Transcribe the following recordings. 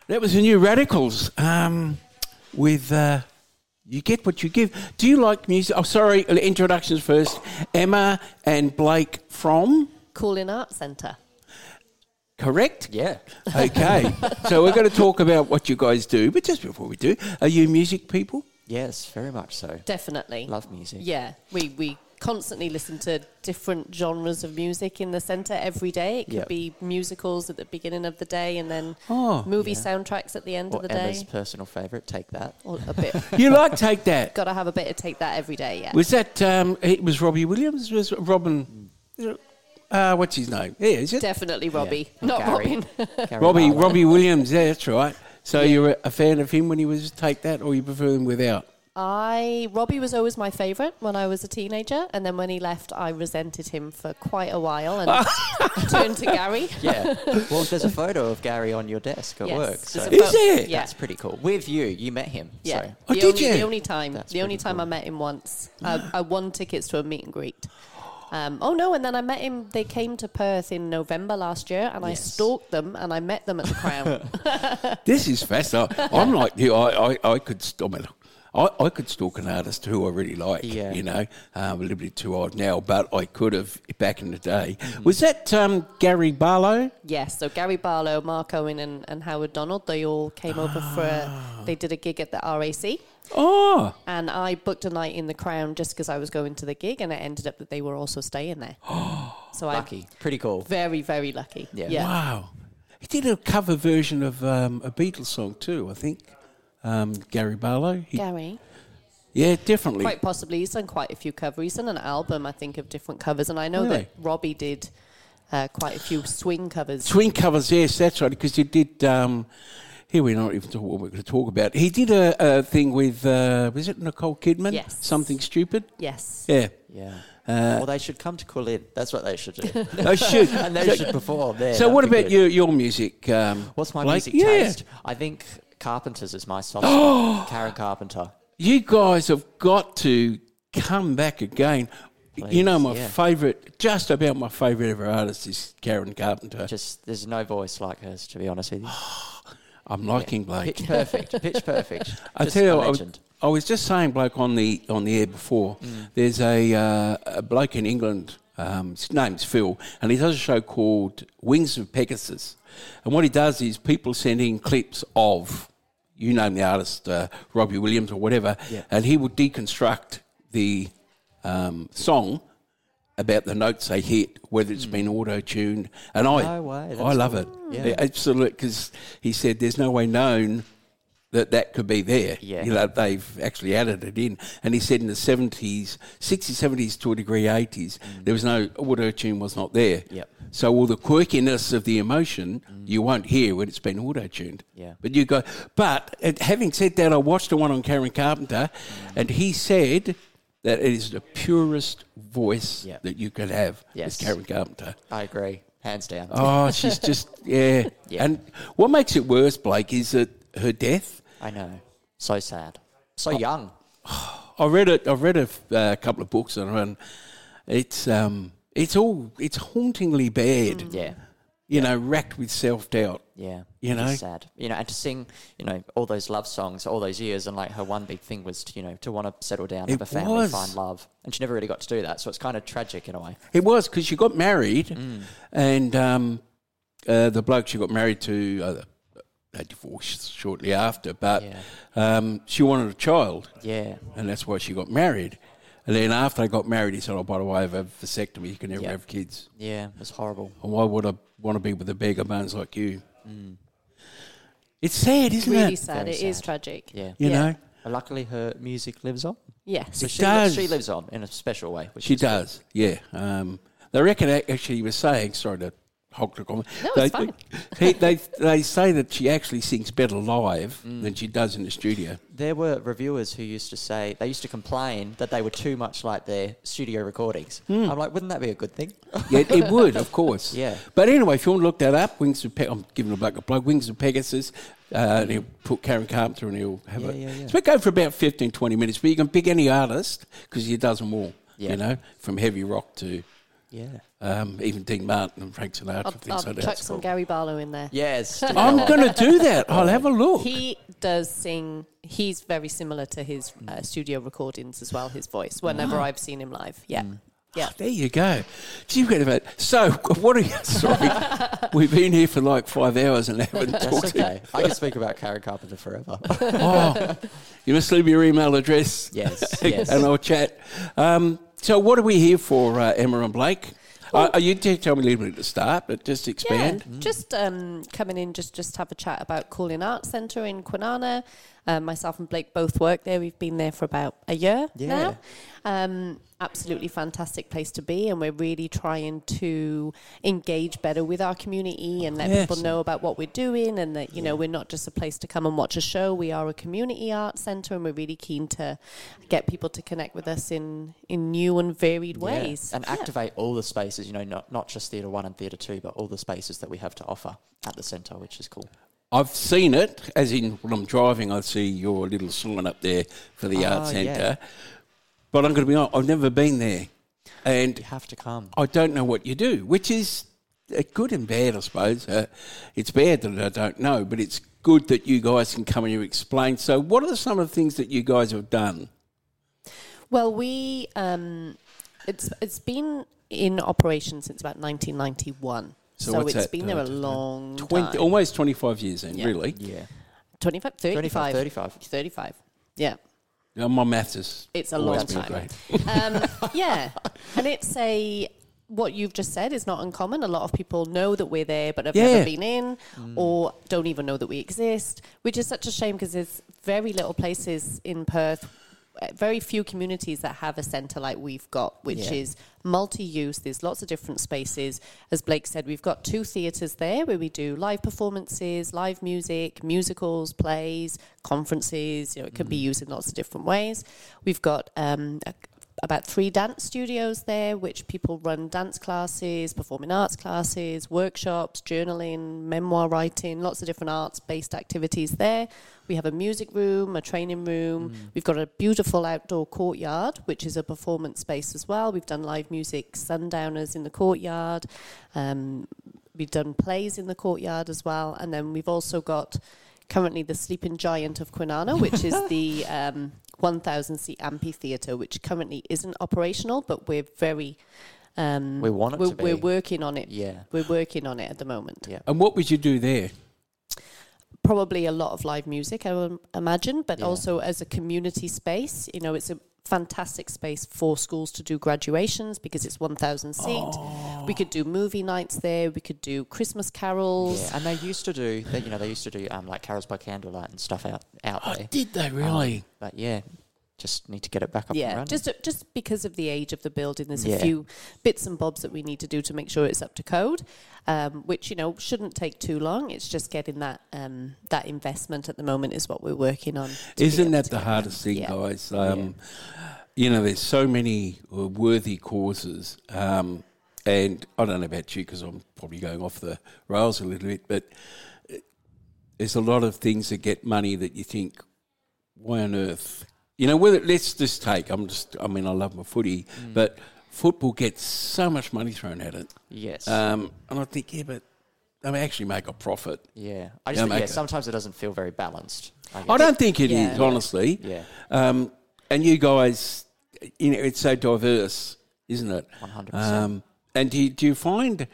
That was the New Radicals with You Get What You Give. Do you like music? Oh, sorry, introductions first. Emma and Blake from? Cooling Arts Centre. Correct? Yeah. Okay. So we're going to talk about what you guys do, but just before we do, are you music people? Yes, very much so. Definitely. Love music. Yeah, we constantly listen to different genres of music in the centre every day. It could be musicals at the beginning of the day and then movie soundtracks at the end of the day. Emma's personal favourite, Take That. Or a bit. You like Take That? Got to have a bit of Take That every day, yeah. Was that, it was Robbie Williams? Was Robin, what's his name? Yeah, is it? Definitely Robbie, not Gary. Robin. Robbie Williams, yeah, that's right. So you're a fan of him when he was Take That, or you prefer him without? Robbie was always my favourite when I was a teenager, and then when he left, I resented him for quite a while and turned to Gary. Yeah. Well, there's a photo of Gary on your desk at work. So Is it? Yeah. that's pretty cool. With you, you met him. Yeah. So. Oh, did you? The only time Cool. I met him once. I won tickets to a meet and greet. And then I met him. They came to Perth in November last year, and I stalked them, and I met them at the Crown. This is fascinating. I'm like you. I could stalk an artist who I really like. Yeah. You know, a little bit too old now, but I could have back in the day. Was that Gary Barlow? Yes, so Gary Barlow, Mark Owen, and Howard Donald, they all came over they did a gig at the RAC. Oh. And I booked a night in the Crown just because I was going to the gig, and it ended up that they were also staying there. So Lucky. Pretty cool. Very, very lucky. Yeah. Wow. He did a cover version of a Beatles song too, I think. Gary Barlow. Gary? Yeah, definitely. Quite possibly. He's done quite a few covers. He's done an album, I think, of different covers. And I know that Robbie did quite a few swing covers. Swing covers, yes, that's right, because he did... here we're not even talking what we're going to talk about. He did a thing with, was it Nicole Kidman? Yes. Something Stupid? Yes. Yeah. Yeah. Well, they should come to Coolin. That's what they should do. They should. And they should perform there. So what about your music? What's my Blake? music taste? I think Carpenter's is my soft spot. Karen Carpenter. You guys have got to come back again. Please, you know, my favourite, just about my favourite ever artist is Karen Carpenter. Just, there's no voice like hers, to be honest with you. I'm liking Blake. Pitch perfect. Pitch perfect. I tell you, I was just saying, Blake, on the air before. There's a bloke in England. His name's Phil, and he does a show called Wings of Pegasus. And what he does is people send in clips of, you name the artist, Robbie Williams or whatever, and he would deconstruct the song about the notes they hit, whether it's been auto-tuned. And I love it. Yeah. Absolutely, because he said there's no way known that could be there. Yeah. You know, they've actually added it in. And he said in the 70s, 60s, 70s to a degree 80s, there was no, auto-tune was not there. Yep. So all the quirkiness of the emotion, you won't hear when it's been auto-tuned. Yeah. But you go, having said that, I watched the one on Karen Carpenter, and he said that it is the purest voice that you could have. Yes. Is Karen Carpenter. I agree. Hands down. Oh, she's just, yeah. And what makes it worse, Blake, is that her death. I know. So sad. So young. I've read a couple of books on her, and it's hauntingly bad. Yeah. You know, racked with self-doubt. Yeah. You know? It's sad. You know, and to sing, you know, all those love songs all those years, and like her one big thing was to want to settle down, have a family, find love. And she never really got to do that. So it's kind of tragic in a way. It was, because she got married, and the bloke she got married to, they divorced shortly after, but she wanted a child. Yeah. And that's why she got married. And then after they got married, he said, oh, by the way, I have a vasectomy. You can never have kids. Yeah, it was horrible. And why would I want to be with a beggar bones like you? It's sad, isn't it? Really sad. Very It is sad. tragic. Yeah. You know? And luckily, her music lives on. Yes. So It does. She lives on in a special way. Which She is good. does, yeah. They reckon, actually, he was saying, sorry to hog the comment. No, it's fine. They say that she actually sings better live than she does in the studio. There were reviewers who used to say, they used to complain that they were too much like their studio recordings. I'm like, wouldn't that be a good thing? Yeah, it would, of course. Yeah. But anyway, if you want to look that up, I'm giving a bloke a plug, Wings of Pegasus, and he'll put Karen Carpenter and he'll have it. Yeah. So we go for about 15, 20 minutes, but you can pick any artist because he does them all, you know, from heavy rock to Even Dean Martin and Frank Sinatra and things I'll like that. chuck some Gary Barlow in there. Yes. I'm going to do that. I'll have a look. He does sing. He's very similar to his studio recordings as well, his voice, whenever I've seen him live. Yeah. Yeah. There you go. Gee, wait a minute. So, what are you... Sorry. We've been here for like 5 hours and haven't That's talked okay. I can speak about Karen Carpenter forever. Oh, you must leave your email address. Yes. And I'll chat. So what are we here for, Emma and Blake? You did tell me a little bit at the start, but just expand. Yeah, just coming in, just have a chat about Calling Arts Centre in Kwinana. Myself and Blake both work there. We've been there for about a year now. Absolutely fantastic place to be, and we're really trying to engage better with our community and let people know about what we're doing, and that we're not just a place to come and watch a show. We are a community arts centre, and we're really keen to get people to connect with us in new and varied ways and activate all the spaces. Not just Theatre 1 and Theatre 2, but all the spaces that we have to offer at the centre, which is cool. I've seen it, as in when I'm driving, I see your little sign up there for the Arts Centre. Yeah. But I'm going to be honest, I've never been there. And you have to come. I don't know what you do, which is good and bad, I suppose. It's bad that I don't know, but it's good that you guys can come and you explain. So what are some of the things that you guys have done? Well, we it's been in operation since about 1991. So it's been there a long time. Almost 25 years then, really? Yeah. 25, 35. 35. Yeah. My maths is... It's a long time. And it's what you've just said is not uncommon. A lot of people know that we're there but have never been in or don't even know that we exist, which is such a shame because there's very little places in Perth, very few communities that have a centre like we've got, which is multi-use. There's lots of different spaces. As Blake said, we've got 2 theatres there where we do live performances, live music, musicals, plays, conferences. It could be used in lots of different ways. We've got about 3 dance studios there, which people run dance classes, performing arts classes, workshops, journaling, memoir writing, lots of different arts-based activities there. We have a music room, a training room. We've got a beautiful outdoor courtyard, which is a performance space as well. We've done live music, sundowners in the courtyard. We've done plays in the courtyard as well. And then we've also got currently the Sleeping Giant of Kwinana, which is the 1,000-seat amphitheatre, which currently isn't operational, but we're very... we want it to be. We're working on it. Yeah. We're working on it at the moment. Yeah. And what would you do there? Probably a lot of live music, I would imagine, but also as a community space. It's a fantastic space for schools to do graduations because it's 1,000 seat. We could do movie nights there. We could do Christmas carols. Yeah, and they used to do, like carols by candlelight and stuff out there. Did they really? But just need to get it back up and running. Just because of the age of the building, there's a few bits and bobs that we need to do to make sure it's up to code, which shouldn't take too long. It's just getting that investment at the moment is what we're working on. Isn't that the hardest thing, guys? There's so many worthy causes, and I don't know about you because I'm probably going off the rails a little bit, but there's a lot of things that get money that you think, why on earth? Let's just take, I love my footy, but football gets so much money thrown at it. Yes. And I think, but they actually make a profit. Yeah. I just think, sometimes it doesn't feel very balanced. I don't think it is, honestly. Yeah. And you guys, it's so diverse, isn't it? 100%. And do you find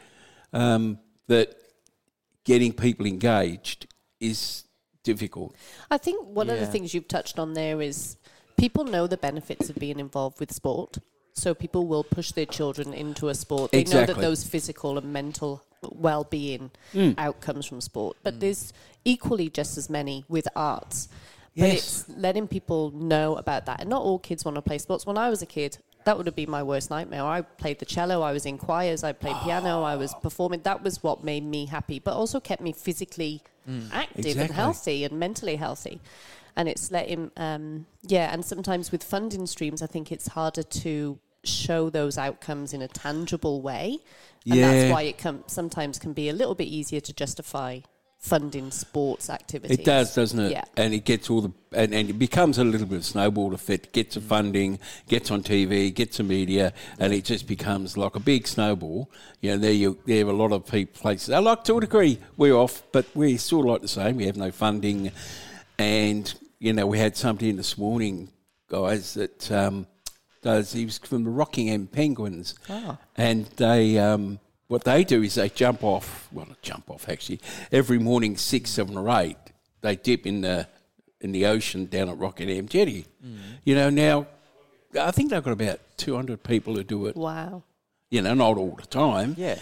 that getting people engaged is difficult? I think one of the things you've touched on there is people know the benefits of being involved with sport. So people will push their children into a sport. They know that those physical and mental well-being outcomes from sport. But there's equally just as many with arts. But it's letting people know about that. And not all kids want to play sports. When I was a kid, that would have been my worst nightmare. I played the cello, I was in choirs, I played piano, I was performing. That was what made me happy, but also kept me physically active and healthy and mentally healthy. And it's letting, and sometimes with funding streams, I think it's harder to show those outcomes in a tangible way. And that's why it sometimes can be a little bit easier to justify funding sports activities. It does, doesn't it? Yeah. And it gets all the and it becomes a little bit of snowball effect. Gets the funding, gets on TV, gets the media, and it just becomes like a big snowball. You know, there have a lot of places. I like to a degree we're off, but we still like the same. We have no funding, and you know we had somebody in this morning, guys, that he was from the Rockingham Penguins, and they. What they do is they jump off, actually, every morning 6, 7 or 8, they dip in the ocean down at Rockingham Jetty. You know, now, I think they've got about 200 people who do it. Wow. You know, not all the time. Yeah.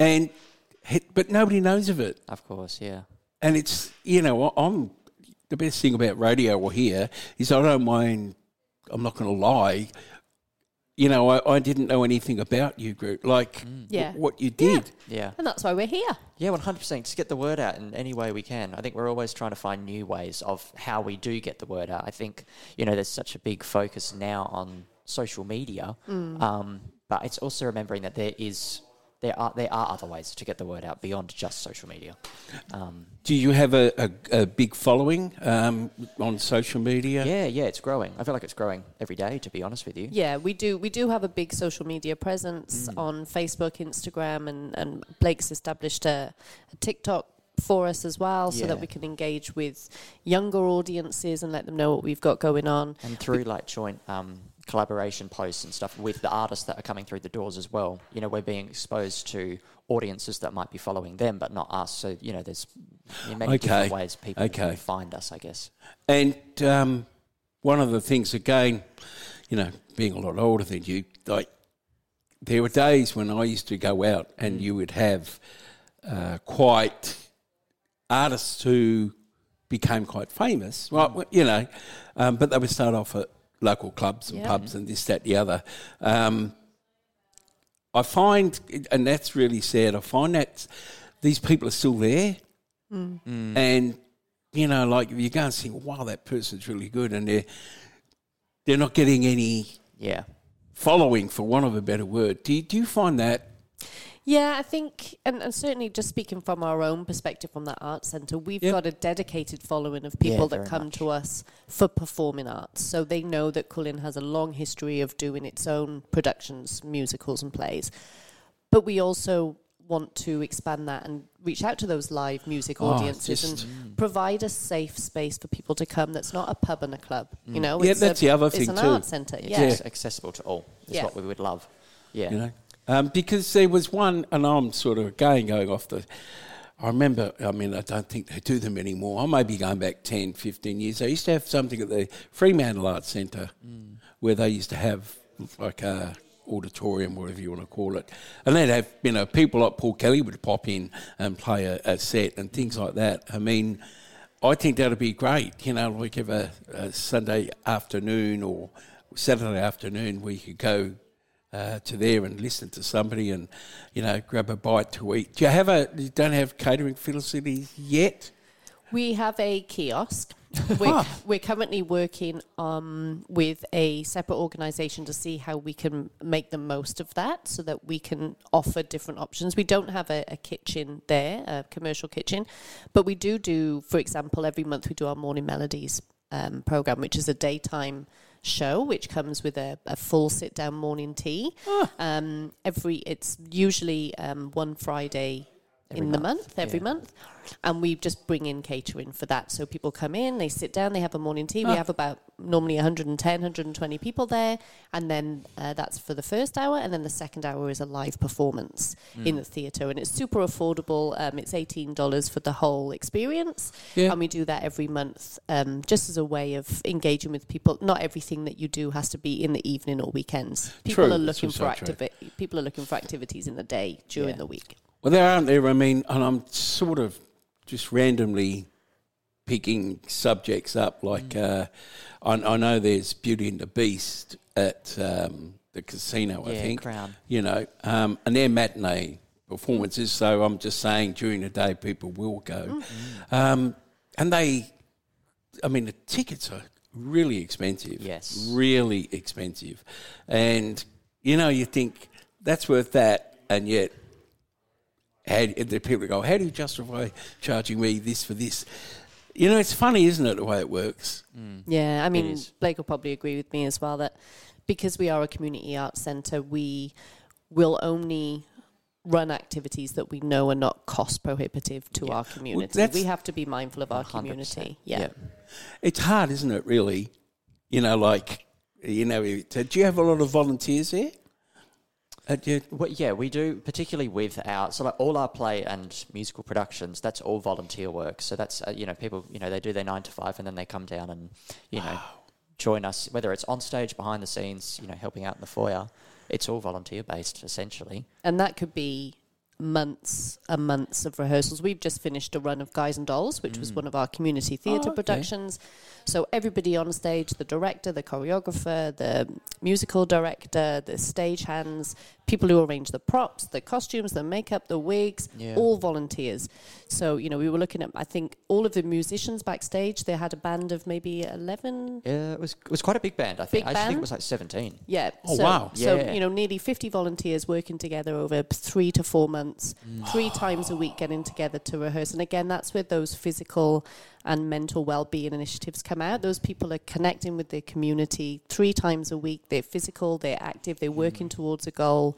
But nobody knows of it. Of course, yeah. And it's, you know, the best thing about radio or here is I don't mind, I'm not going to lie, you know, I didn't know anything about you group, like what you did. Yeah. And that's why we're here. Yeah, 100%. Just get the word out in any way we can. I think we're always trying to find new ways of how we do get the word out. I think, you know, there's such a big focus now on social media, but it's also remembering that there are other ways to get the word out beyond just social media. Do you have a big following on social media? Yeah, it's growing. I feel like it's growing every day, to be honest with you. Yeah, we do have a big social media presence on Facebook, Instagram, and Blake's established a TikTok for us as well, so that we can engage with younger audiences and let them know what we've got going on. And through like joint collaboration posts and stuff with the artists that are coming through the doors as well. You know, we're being exposed to audiences that might be following them, but not us. So, you know, there's many different ways people can find us, I guess. And one of the things, again, you know, being a lot older than you, like, there were days when I used to go out and you would have quite artists who became quite famous, right? You know, but they would start off at local clubs and pubs and this, that, the other. I find, and that's really sad, I find that these people are still there. And, you know, like if you go and think, wow, that person's really good, and they're not getting any following, for want of a better word. Do you find that? Yeah, I think, and certainly just speaking from our own perspective from that art centre, we've got a dedicated following of people that come to us for performing arts. So they know that Cullen has a long history of doing its own productions, musicals and plays. But we also want to expand that and reach out to those live music audiences and provide a safe space for people to come that's not a pub and a club. You know, that's the other thing too. It's an art centre. It's accessible to all. It's what we would love. Yeah. You know? Because there was one, and I'm sort of going off I remember, I mean, I don't think they do them anymore. I may be going back 10, 15 years. They used to have something at the Fremantle Arts Centre where they used to have like a auditorium, whatever you want to call it. And they'd have, you know, people like Paul Kelly would pop in and play a set and things like that. I mean, I think that would be great, you know, like have a Sunday afternoon or Saturday afternoon where you could go to there and listen to somebody and, you know, grab a bite to eat. You don't have catering facilities yet? We have a kiosk. We're currently working with a separate organisation to see how we can make the most of that so that we can offer different options. We don't have a kitchen there, a commercial kitchen, but we do, for example, every month we do our Morning Melodies programme, which is a daytime show which comes with a full sit-down morning tea. It's usually one Friday every month, and we just bring in catering for that. So people come in, they sit down, they have a morning tea. We have about normally 110, 120 people there, and then that's for the first hour, and then the second hour is a live performance in the theatre, and it's super affordable. It's $18 for the whole experience, and we do that every month just as a way of engaging with people. Not everything that you do has to be in the evening or weekends. People are looking for activities in the day during the week. Well, there aren't there. I mean, and I'm sort of just randomly picking subjects up. Like I know there's Beauty and the Beast at the casino, I think. Crown. You know, and they're matinee performances. So I'm just saying during the day people will go. And the tickets are really expensive. Yes. Really expensive. And, you know, you think that's worth that, and yet the people go, how do you justify charging me this for this? You know, it's funny, isn't it, the way it works? Yeah, I mean, Blake will probably agree with me as well that because we are a community arts centre, we will only run activities that we know are not cost prohibitive to our community. Well, we have to be mindful of our 100%. community. Yeah. It's hard, isn't it, really? You know, like, you know, do you have a lot of volunteers there? Well, yeah, we do, particularly with all our play and musical productions, that's all volunteer work. So that's, people, they do their 9 to 5 and then they come down and, join us, whether it's on stage, behind the scenes, helping out in the foyer. It's all volunteer based, essentially. And that could be months and months of rehearsals. We've just finished a run of Guys and Dolls, which was one of our community theatre productions. So everybody on stage, the director, the choreographer, the musical director, the stagehands, people who arrange the props, the costumes, the makeup, the wigs, all volunteers. So, we were looking at, I think, all of the musicians backstage. They had a band of maybe 11. Yeah, it was quite a big band, I think. I think it was like 17. Yeah. Oh, wow. So, nearly 50 volunteers working together over 3 to 4 months, 3 times a week getting together to rehearse. And again, that's where those physical and mental well-being initiatives come out. Those people are connecting with their community 3 times a week. They're physical, they're active, they're working towards a goal.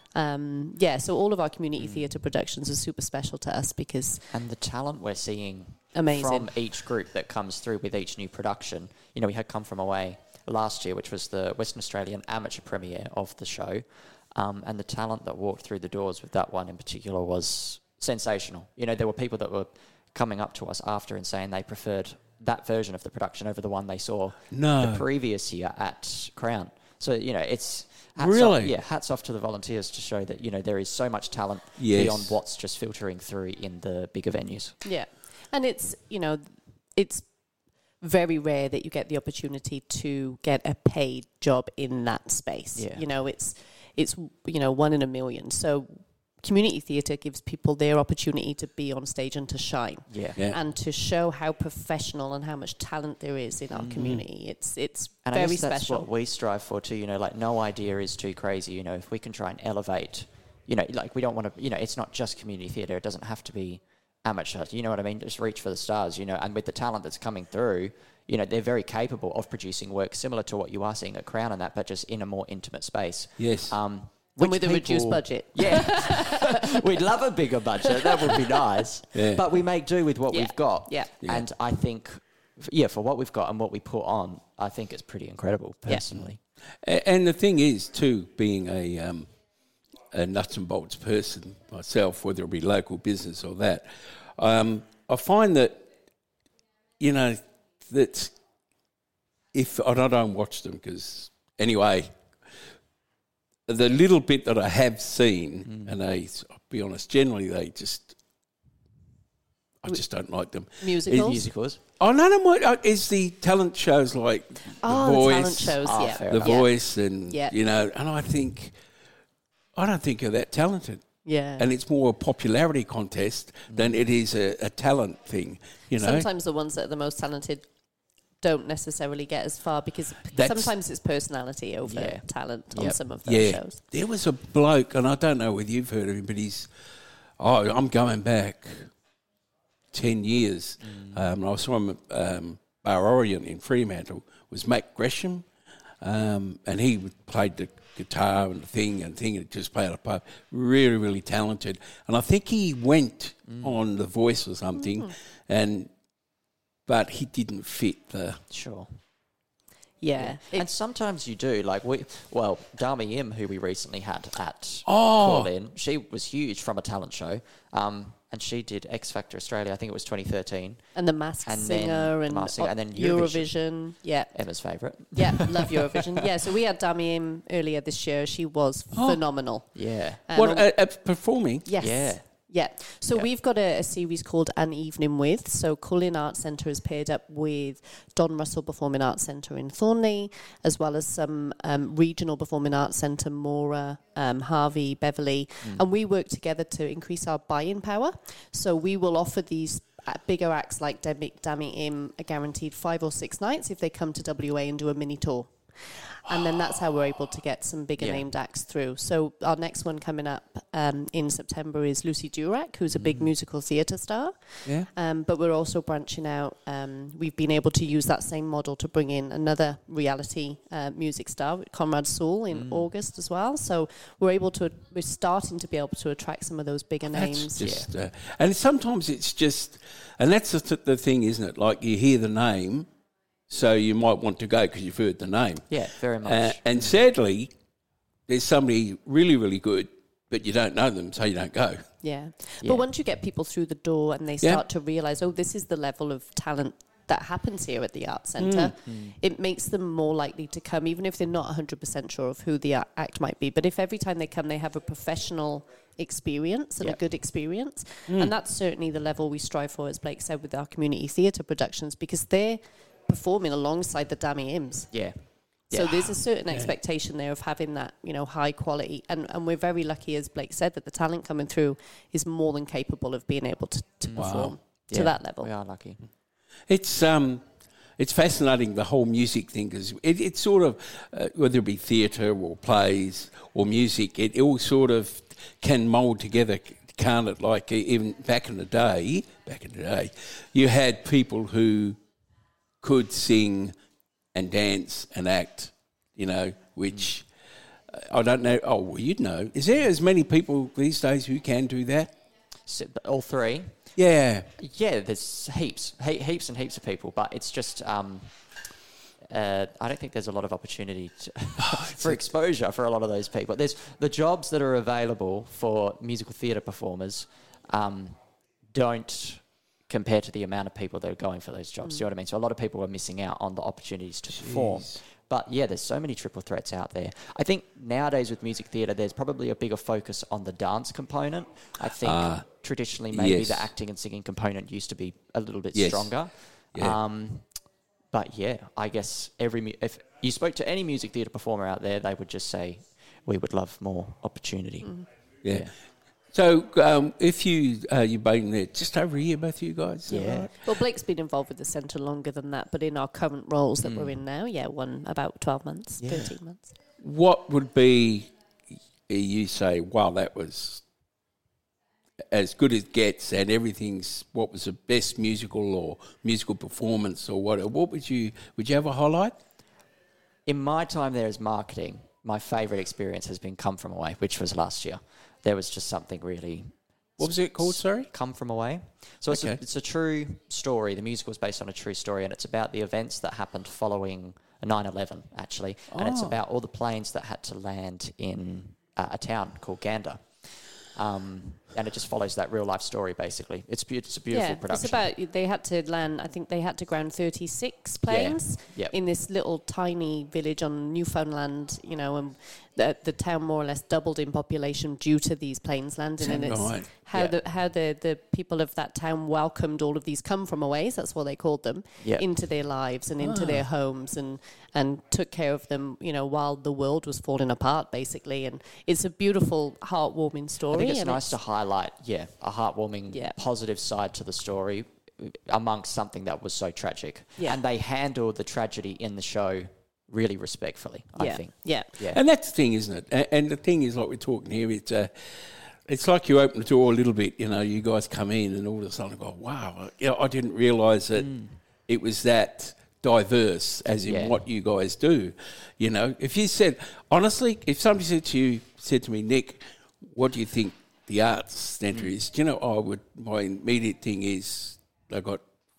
So all of our community theatre productions are super special to us because... And the talent we're seeing amazing from each group that comes through with each new production. We had Come From Away last year, which was the Western Australian amateur premiere of the show. And the talent that walked through the doors with that one in particular was sensational. There were people that were coming up to us after and saying they preferred that version of the production over the one they saw the previous year at Crown. So, it's... Hats off to the volunteers to show that, there is so much talent beyond what's just filtering through in the bigger venues. Yeah. And it's, it's very rare that you get the opportunity to get a paid job in that space. Yeah. It's 1 in a million. So community theatre gives people their opportunity to be on stage and to shine. And to show how professional and how much talent there is in our community. It's and very I guess that's special. what we strive for too, no idea is too crazy, if we can try and elevate, we don't want to, it's not just community theatre, it doesn't have to be amateur, you know what I mean? Just reach for the stars, and with the talent that's coming through, they're very capable of producing work similar to what you are seeing at Crown and that, but just in a more intimate space. Yes. And with a reduced budget. Yeah. We'd love a bigger budget. That would be nice. Yeah. But we make do with what we've got. Yeah. And I think, for what we've got and what we put on, I think it's pretty incredible, personally. Yeah. And the thing is, too, being a nuts and bolts person myself, whether it be local business or that, I find that, that if... I don't watch them because, anyway... The little bit that I have seen, and I'll be honest, generally I just don't like them. Musicals? Oh, no, it's the talent shows like The Voice. The talent shows, The Voice, and, and I don't think they're that talented. Yeah. And it's more a popularity contest than it is a talent thing, Sometimes the ones that are the most talented don't necessarily get as far because sometimes it's personality over talent on some of those shows. There was a bloke, and I don't know whether you've heard of him, but I'm going back 10 years. I saw him at Bar Orient in Fremantle. It was Matt Gresham, and he played the guitar and the thing and just played a part. Really, really talented. And I think he went on The Voice or something, but he didn't fit the... Sure. Yeah. And sometimes you do. Dami Im, who we recently had at Call In, she was huge from a talent show. And she did X Factor Australia, I think it was 2013. And The Masked Singer and then Eurovision. Yeah. Emma's favourite. Yeah, love Eurovision. Yeah, so we had Dami Im earlier this year. She was phenomenal. Yeah. Performing? Yes. Yeah. Yeah, so we've got a series called An Evening With. So Cullen Arts Centre is paired up with Don Russell Performing Arts Centre in Thornley, as well as some regional performing arts centre, Mora, Harvey, Beverley. And we work together to increase our buying power. So we will offer these bigger acts like Dami Im a guaranteed 5 or 6 nights if they come to WA and do a mini tour. And then that's how we're able to get some bigger named acts through. So our next one coming up in September is Lucy Durack, who's a big musical theatre star. Yeah. But we're also branching out. We've been able to use that same model to bring in another reality music star, Conrad Sewell, in August as well. So we're starting to be able to attract some of those bigger names. Just, and sometimes it's just, and that's the thing, isn't it? Like you hear the name, so you might want to go because you've heard the name. Yeah, very much. And sadly, there's somebody really, really good, but you don't know them, so you don't go. Yeah. But once you get people through the door and they start to realise, oh, this is the level of talent that happens here at the Arts Centre, it makes them more likely to come, even if they're not 100% sure of who the act might be. But if every time they come, they have a professional experience and a good experience, and that's certainly the level we strive for, as Blake said, with our community theatre productions, because they're performing alongside the Dammy Imms. So there's a certain expectation there of having that, high quality. And we're very lucky, as Blake said, that the talent coming through is more than capable of being able to perform to that level. We are lucky. It's fascinating, the whole music thing, because it's sort of, whether it be theatre or plays or music, it all sort of can mould together, can't it? Like even back in the day, you had people who could sing and dance and act, which I don't know. Oh, well, you'd know. Is there as many people these days who can do that? So, all three? Yeah. Yeah, there's heaps and heaps of people, but it's just I don't think there's a lot of opportunity for exposure for a lot of those people. There's the jobs that are available for musical theatre performers don't compare to the amount of people that are going for those jobs. Do you know what I mean? So a lot of people are missing out on the opportunities to perform. But yeah, there's so many triple threats out there. I think nowadays with music theatre, there's probably a bigger focus on the dance component. I think traditionally maybe the acting and singing component used to be a little bit stronger. Yeah. But yeah, I guess if you spoke to any music theatre performer out there, they would just say, we would love more opportunity. Yeah. So if you've been there just over a year, both of you guys? Yeah. Right? Well, Blake's been involved with the centre longer than that, but in our current roles that we're in now, one about 12 months, 13 months. What would be, you say, wow, that was as good as it gets and what was the best musical or musical performance or what would you have a highlight? In my time there as marketing, my favourite experience has been Come From Away, which was last year. There was just something really... What was it called, sorry? Come From Away. So it's a true story. The musical was based on a true story, and it's about the events that happened following 9/11, actually. And it's about all the planes that had to land in a town called Gander. And it just follows that real life story, basically. It's a beautiful production. It's about, they had to land, I think they had to ground 36 planes in this little tiny village on Newfoundland, and the town more or less doubled in population due to these planes landing. And it's how the people of that town welcomed all of these come from aways, that's what they called them, into their lives and into their homes and took care of them, while the world was falling apart, basically. And it's a beautiful, heartwarming story. I think it's nice to highlight, a heartwarming, positive side to the story amongst something that was so tragic. Yeah. And they handled the tragedy in the show really respectfully, I think. Yeah. And that's the thing, isn't it? And the thing is, like we're talking here, it's like you open the door a little bit, you guys come in and all of a sudden go, wow, I didn't realise that it was that diverse as in what you guys do. If you said, honestly, if somebody said to me, Nick, what do you think the Arts Centre is? My immediate thing is I got,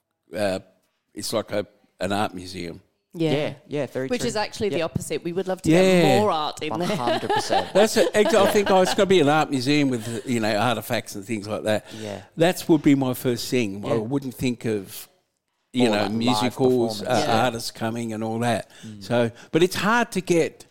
it's like an art museum. Yeah, very Which true. is actually the opposite. We would love to get more art in 100%. there. 100%. That's it. I think it's got to be an art museum with, artefacts and things like that. Yeah. That would be my first thing. I wouldn't think of, musicals, artists coming and all that. So, but it's hard to get,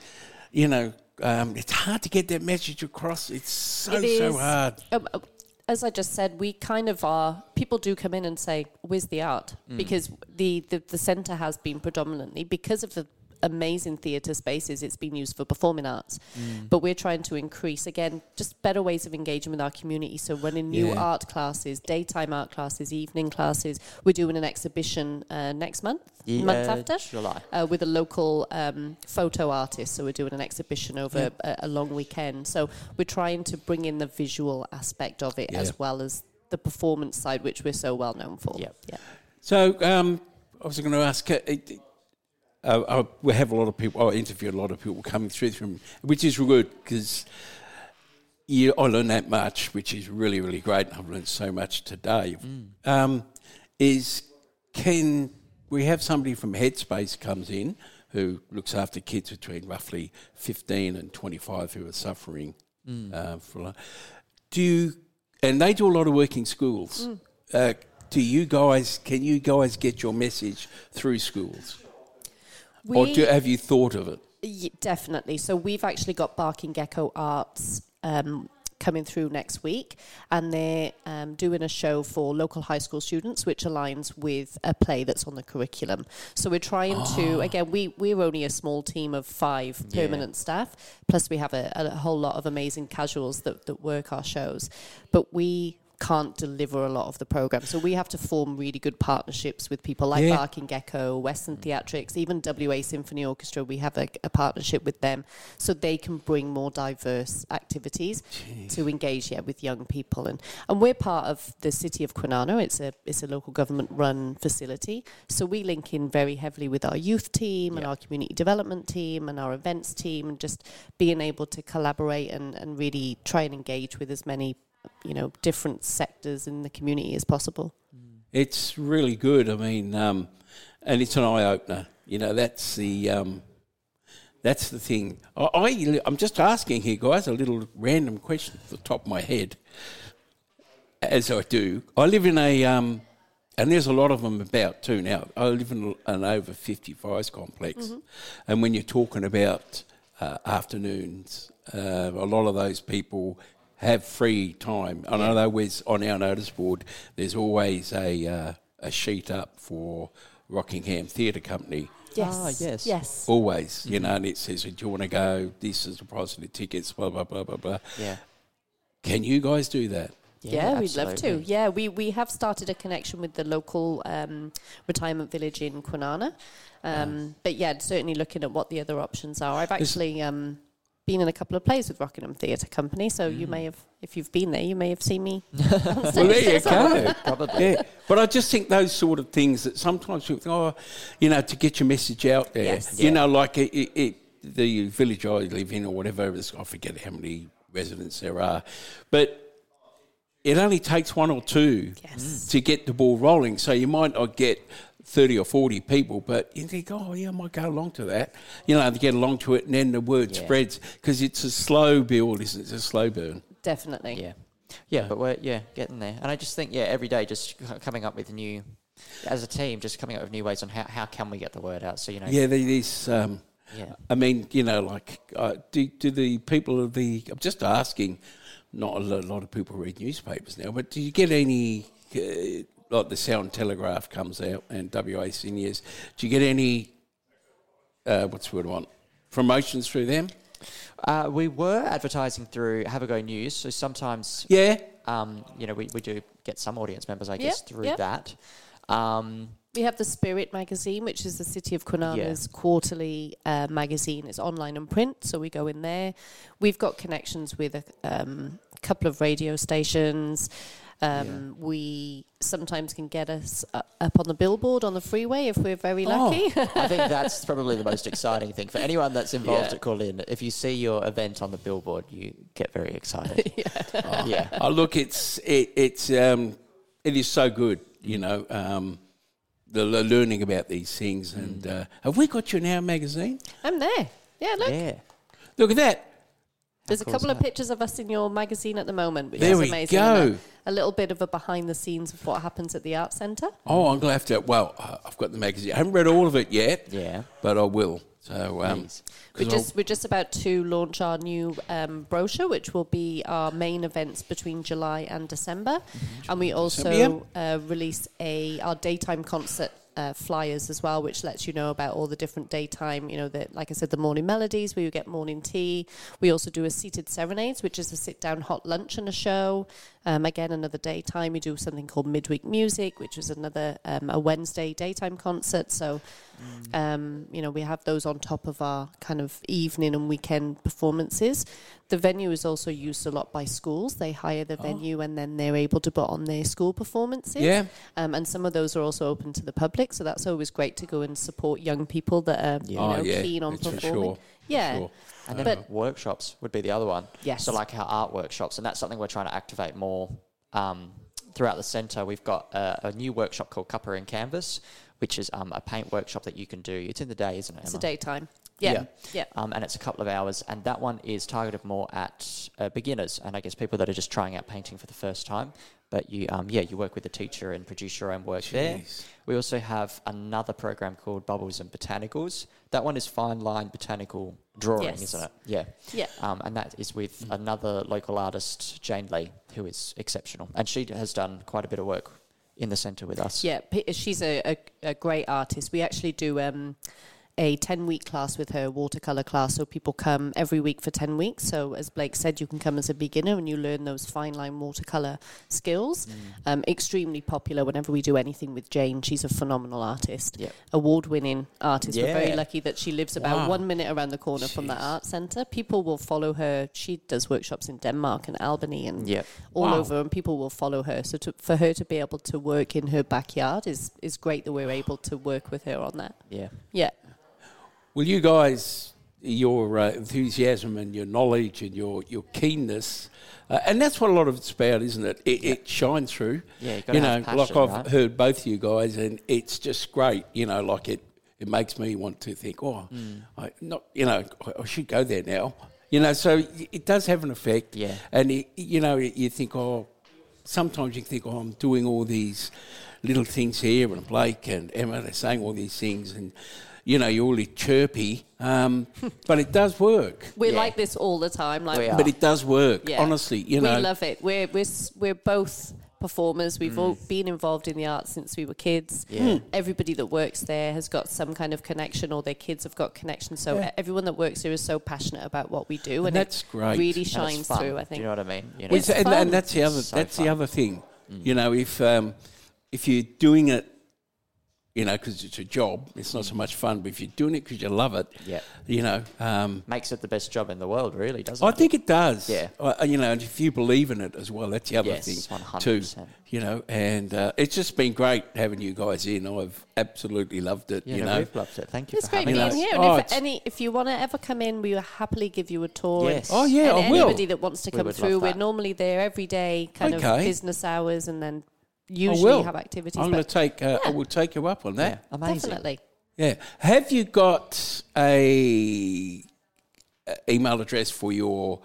it's hard to get that message across. It's so hard. As I just said, we kind of are. People do come in and say, "Where's the art?" Because the centre has been predominantly, because of amazing theatre spaces. It's been used for performing arts. But we're trying to increase, again, just better ways of engaging with our community. So running new art classes, daytime art classes, evening classes. We're doing an exhibition next month, month after, July, with a local photo artist. So we're doing an exhibition over a long weekend. So we're trying to bring in the visual aspect of it as well as the performance side, which we're so well known for. Yep. Yeah. So I was going to ask, we have a lot of people, I interview a lot of people coming through from, which is good because I learn that much, which is really, really great. I've learned so much today. Can we have somebody from Headspace comes in who looks after kids between roughly 15 and 25 who are suffering and they do a lot of work in schools. Can you guys get your message through schools? Have you thought of it? Definitely. So we've actually got Barking Gecko Arts coming through next week, and they're doing a show for local high school students, which aligns with a play that's on the curriculum. So we're trying to, again, we're only a small team of 5 permanent staff, plus we have a whole lot of amazing casuals that work our shows. But we can't deliver a lot of the program. So we have to form really good partnerships with people like Barking Gecko, Western Theatrics, even WA Symphony Orchestra. We have a partnership with them so they can bring more diverse activities to engage with young people. And we're part of the City of Kwinana. It's a local government run facility. So we link in very heavily with our youth team and our community development team and our events team, and just being able to collaborate and really try and engage with as many different sectors in the community as possible. It's really good. I mean, and it's an eye-opener. That's the thing. I'm just asking here, guys, a little random question off the top of my head, as I do. I live in a, and there's a lot of them about too now. I live in an over 55s complex. And when you're talking about afternoons, a lot of those people have free time. I know on our notice board there's always a sheet up for Rockingham Theatre Company. Yes. Always, and it says, do you want to go? This is the price of the tickets, blah, blah, blah, blah, blah. Yeah. Can you guys do that? Yeah, we'd love to. Yeah, we have started a connection with the local retirement village in Kwinana. But certainly looking at what the other options are. I've actually been in a couple of plays with Rockingham Theatre Company, so you may have, if you've been there, you may have seen me on stage. Well, there you go. Probably. Yeah. But I just think those sort of things that sometimes you think, to get your message out there. Yes. Like the village I live in or whatever, I forget how many residents there are, but it only takes 1 or 2 to get the ball rolling. So you might not get 30 or 40 people, but you think, I might go along to that. They get along to it, and then the word spreads, because it's a slow build, isn't it? It's a slow burn. Definitely. Yeah, but we're getting there. And I just think, every day just coming up with as a team, just coming up with new ways on how can we get the word out. So, Yeah, there's... I mean, do the people of the... I'm just asking, not a lot of people read newspapers now, but do you get any... like the Sound Telegraph comes out and WA Seniors, do you get any, what's the word I want, promotions through them? We were advertising through Have a Go News, so sometimes we do get some audience members, I guess, through that. We have the Spirit magazine, which is the City of Kwinana's quarterly magazine. It's online and print, so we go in there. We've got connections with a couple of radio stations. We sometimes can get us up on the billboard on the freeway if we're very lucky. I think that's probably the most exciting thing for anyone that's involved at Call In. If you see your event on the billboard, you get very excited. Oh, look, it is so good, the learning about these things. And have we got you in our magazine? I'm there. Yeah, look. Yeah. Look at that. There's a couple of pictures of us in your magazine at the moment, which there is amazing. There we go. A little bit of a behind the scenes of what happens at the Arts Centre. Oh, I'm glad to. Well, I've got the magazine. I haven't read all of it yet. Yeah. But I will. So we're just about to launch our new brochure, which will be our main events between July and December, and we also release our daytime concert flyers as well, which lets you know about all the different daytime, like I said, the morning melodies where you get morning tea. We also do a seated serenades, which is a sit-down hot lunch and a show. Again, another daytime. We do something called Midweek Music, which is another a Wednesday daytime concert. So, we have those on top of our kind of evening and weekend performances. The venue is also used a lot by schools. They hire the venue and then they're able to put on their school performances. Yeah. And some of those are also open to the public. So that's always great to go and support young people that are keen on that's performing. For sure. Yeah. For sure. And then workshops would be the other one. Yes. So like our art workshops, and that's something we're trying to activate more throughout the centre. We've got a new workshop called Cuppa and Canvas, which is a paint workshop that you can do. It's in the day, isn't it, Emma? It's a daytime. Yeah. And it's a couple of hours, and that one is targeted more at beginners and I guess people that are just trying out painting for the first time. But you work with a teacher and produce your own work there. We also have another program called Bubbles and Botanicals. That one is fine line botanical drawing, isn't it? Yeah. Yeah. And that is with another local artist, Jane Lee, who is exceptional. And she has done quite a bit of work in the centre with us. Yeah, she's a great artist. We actually do a 10-week class with her, watercolour class, so people come every week for 10 weeks. So as Blake said, you can come as a beginner and you learn those fine line watercolour skills. Extremely popular whenever we do anything with Jane. She's a phenomenal artist, award-winning artist. We're very lucky that she lives about 1 minute around the corner from the art centre. People will follow her. She does workshops in Denmark and Albany and all over, and people will follow her. So for her to be able to work in her backyard is great that we're able to work with her on that. Yeah. Well, you guys, your enthusiasm and your knowledge and your keenness, and that's what a lot of it's about, isn't it? It shines through. Yeah, you've got to have passion, like I've heard both you guys, and it's just great. Like it makes me want to think, I should go there now. So it does have an effect. Yeah. And you think, sometimes you think, I'm doing all these little things here, and Blake and Emma, they're saying all these things, and you're all chirpy, but it does work. We're like this all the time. But it does work, honestly. We love it. We're both performers. We've all been involved in the arts since we were kids. Everybody that works there has got some kind of connection, or their kids have got connection. So everyone that works here is so passionate about what we do, and that's great. Really shines through, I think. Do you know what I mean? And that's the other thing. If you're doing it, because it's a job, it's not so much fun. But if you're doing it because you love it, makes it the best job in the world, really, doesn't it? I think it does. Yeah. And if you believe in it as well, that's the other thing 100%. too. And it's just been great having you guys in. I've absolutely loved it. We've loved it. Thank you. It's for great having being us. here. And if you want to ever come in, we will happily give you a tour. Yes. I will. Anybody that wants to come would through, love we're that. normally there every day, kind of business hours, and then usually have activities. I'm going to take. I will take you up on that. Yeah, amazing. Definitely. Yeah. Have you got a email address for your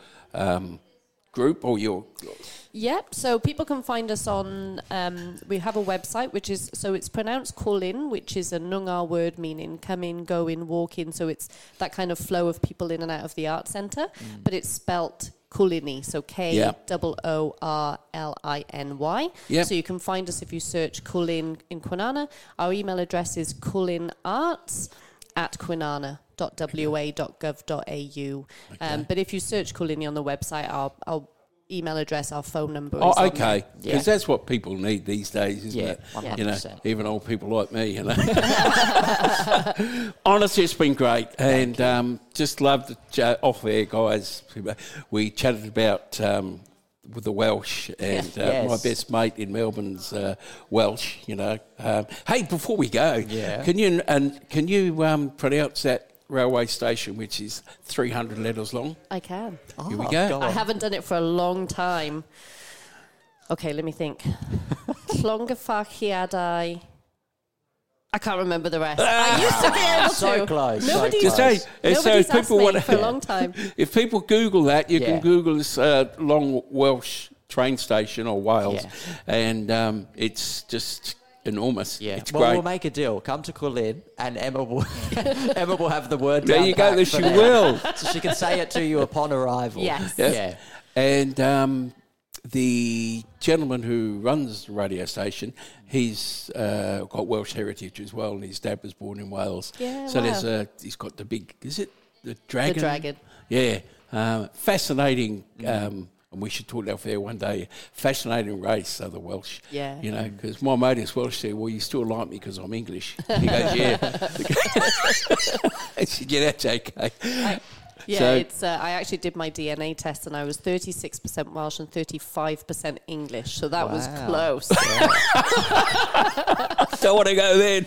group or your? Yep. So people can find us on. We have a website, which is it's pronounced Kulin, which is a Noongar word meaning come in, go in, walk in. So it's that kind of flow of people in and out of the art centre, but it's spelt Kulini, so KOORLINY. Yep. So you can find us if you search Kulin in Kwinana. Our email address is kulinarts@kwinana.wa.gov.au. But if you search Kulini on the website, our email address, our phone number is on okay. there. Because that's what people need these days, isn't it? 100%. Even old people like me, Honestly, it's been great. And just loved it off air, guys. We chatted about with the Welsh and my best mate in Melbourne's Welsh, hey, before we go, can you pronounce that railway station, which is 300 letters long? I can. Here we go. I haven't done it for a long time. Okay, let me think. Llongyfarchiadau. I can't remember the rest. I used to be able to. So close. Nobody's Nobody's asked me for a long time. If people Google that, you can Google this long Welsh train station or Wales, and it's just enormous. Yeah, it's well, great. we'll make a deal. Come to Kulin, and Emma will have the word. There you go. That she will. So she can say it to you upon arrival. Yes. Yeah. And the gentleman who runs the radio station, he's got Welsh heritage as well, and his dad was born in Wales. Yeah, so wow. he's got the big, is it the dragon? The dragon. Yeah, fascinating. And we should talk that there one day. Fascinating race, are the Welsh. Yeah. You know, because my mate is Welsh said, well, you still like me because I'm English. He goes, yeah. I said, yeah, that's okay. Yeah, I actually did my DNA test and I was 36% Welsh and 35% English, so that was close. Don't want to go there.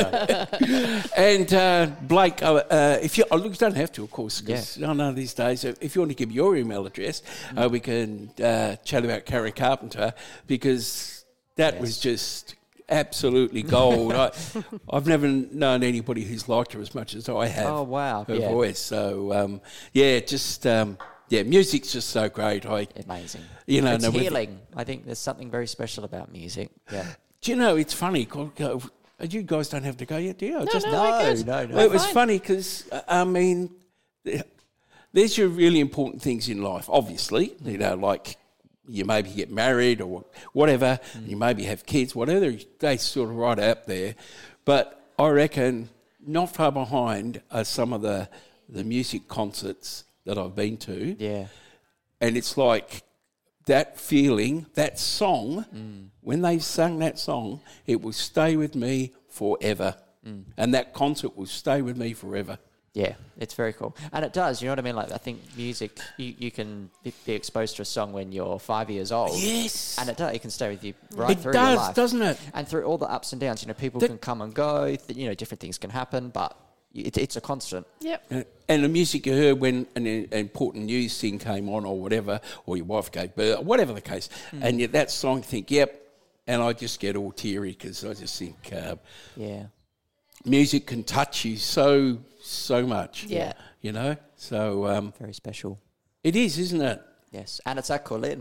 And Blake, if you don't have to, of course, because I know these days, if you want to give your email address, we can chat about Karen Carpenter, because that was just absolutely gold. I've never known anybody who's liked her as much as I have. Oh, wow. Her voice. So, music's just so great. Amazing. You know, it's healing. I think there's something very special about music. Yeah. Do you know, it's funny. You guys don't have to go yet, do you? No. Well, it was funny because, I mean, there's your really important things in life, obviously. You know, like you maybe get married or whatever, you maybe have kids, whatever, they sort of right up there. But I reckon not far behind are some of the music concerts that I've been to. Yeah. And it's like that feeling, that song, when they sung that song, it will stay with me forever. And that concert will stay with me forever. Yeah, it's very cool. And it does, you know what I mean? Like, I think music, you can be exposed to a song when you're 5 years old. Yes. And it can stay with you through your life. It does, doesn't it? And through all the ups and downs, you know, people can come and go, you know, different things can happen, but it's a constant. Yep. And the music you heard when an important news thing came on or whatever, or your wife gave birth, whatever the case, and yet that song, you think, yep, and I just get all teary because I just think music can touch you so much. Yeah. You know? So Very special. it is, isn't it? Yes. And it's at Colin.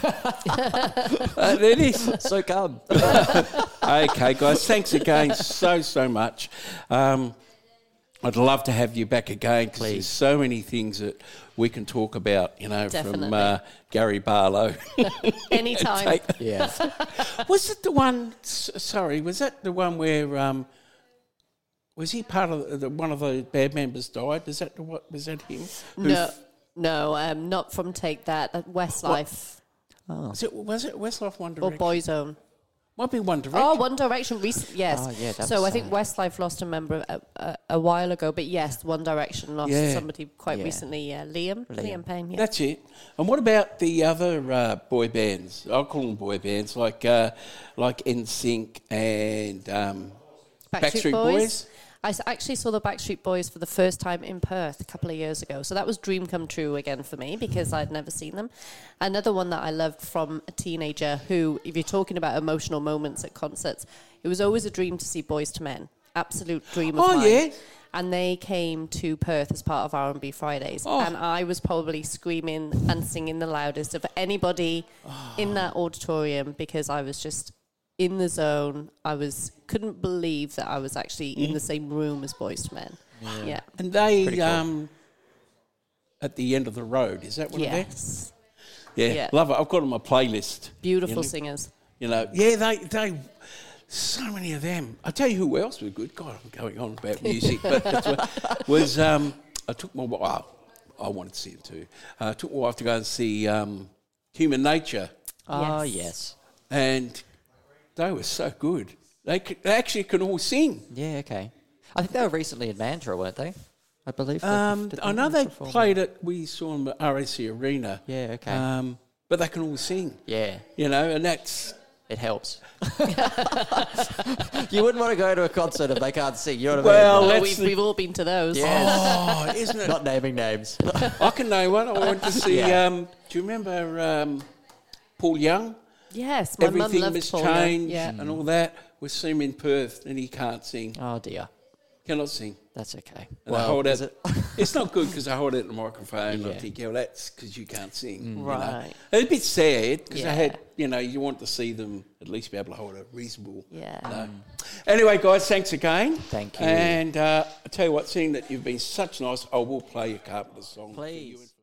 It is. So come. Okay, guys, thanks again so much. I'd love to have you back again because there's so many things that we can talk about, you know, Definitely. from Gary Barlow. Anytime. Yeah. Was it the one, was that the one where, was he part of one of the band members died? Was that him? No, not from Take That. Westlife. Oh. Was it Westlife One Or Direction? Boyzone. Might be One Direction. Oh, One Direction, yes. Oh, yeah, that so was I think Westlife lost a member a while ago, but yes, One Direction lost somebody quite recently. Liam Payne. Yeah. That's it. And what about the other boy bands? I'll call them boy bands, like NSYNC and Backstreet Boys. I actually saw the Backstreet Boys for the first time in Perth a couple of years ago. So that was dream come true again for me because I'd never seen them. Another one that I loved from a teenager who, if you're talking about emotional moments at concerts, it was always a dream to see Boyz II Men. Absolute dream of mine. Oh, yeah. And they came to Perth as part of R&B Fridays. Oh. And I was probably screaming and singing the loudest of anybody in that auditorium because I was just in the zone. Couldn't believe that I was actually in the same room as Boyz II Men. Yeah. And they cool. at the end of the road, is that what it is? Yes. Yeah, love it. I've got it on my playlist. Beautiful singers. You know, they so many of them. I tell you who else was good. God, I'm going on about music, but that's what was I took my wife. I wanted to see it too. I took my wife to go and see Human Nature. Oh yes. And they were so good. They actually can all sing. Yeah, okay. I think they were recently in Mantra, weren't they? I believe. I know they played it. We saw them at RAC Arena. Yeah, okay. But they can all sing. Yeah. You know, and that's... It helps. You wouldn't want to go to a concert if they can't sing. You know what Well, I mean? we've all been to those. Yes. Oh, isn't it? Not naming names. I can name one. I went to see... do you remember Paul Young? Yes, my mum Everything loved Must Paul Change Young. and all that. We see him in Perth and he can't sing. Oh dear. Cannot sing. That's okay. And I hold is it. It's not good because I hold it at the microphone. Yeah. I think, well, that's because you can't sing. You know. Right. It's a bit sad because I Yeah. had, you want to see them at least be able to hold a reasonable. Yeah. Anyway, guys, thanks again. Thank you. And I tell you what, seeing that you've been such nice, I will play your Carpenter song. Please.